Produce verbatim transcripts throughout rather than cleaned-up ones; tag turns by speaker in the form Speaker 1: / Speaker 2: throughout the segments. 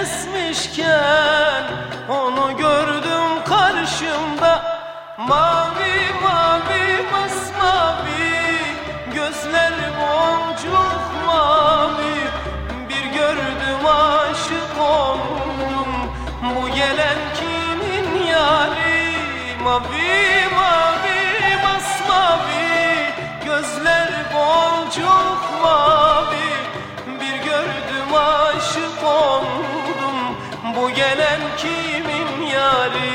Speaker 1: kesmişken onu gördüm karşımda. Mavi mavi masmavi, gözler boncuk mavi. Bir gördüm aşık oldum, bu gelen kimin yari? Mavi mavi masmavi, gözler boncuk mavi. Bir gördüm aşık oldum, bu gelen kimin yari?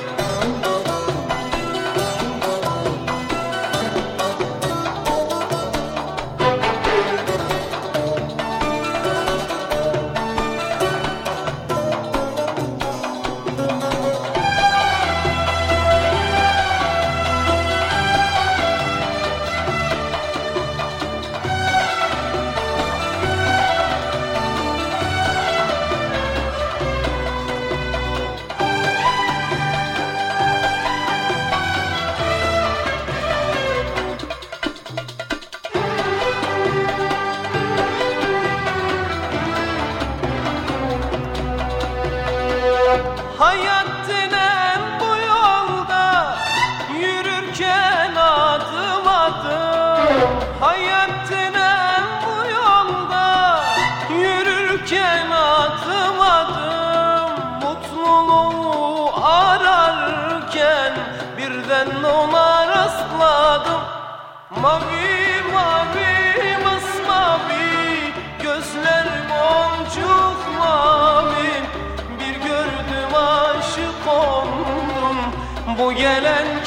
Speaker 1: Hayat denen bu yolda yürürken adım adım. Hayat denen bu yolda yürürken adım adım. Mutluluğu ararken birden ona rastladım. Mavi mavi masmavi, gözler boncuk mavi. Bir gördüm aşık oldum, bu gelen